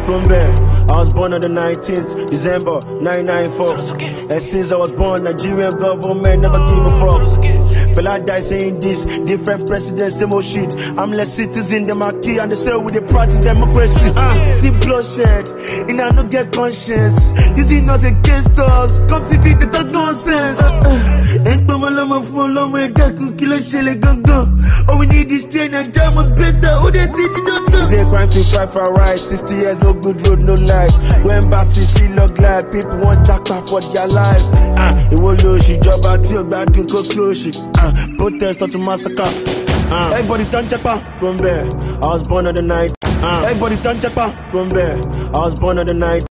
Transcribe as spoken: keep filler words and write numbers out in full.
Bombay. I was born on the nineteenth December nineteen ninety-four. And since I was born, Nigerian government never give a fuck. But I die saying this, different presidents, same old shit. I'm less citizen than my key, and they say with the practice democracy. Uh, see bloodshed, and I don't get conscience. Using us against us, come to be the talk nonsense. Ain't no more for long way that could kill a shell gun gun. All we need is change and jam was better. Who they think they don't know? Say crime to fight for right, sixty years, no good road, no life. When Bassi see look like people want jackpot for their life. Ah, it won't lose she job out here, back in conclusion. Ah, protest not to massacre. Ah, everybody turn jackpot, Bombay. I was born on the night. Ah, everybody turn jackpot, Bombay. I was born on the night.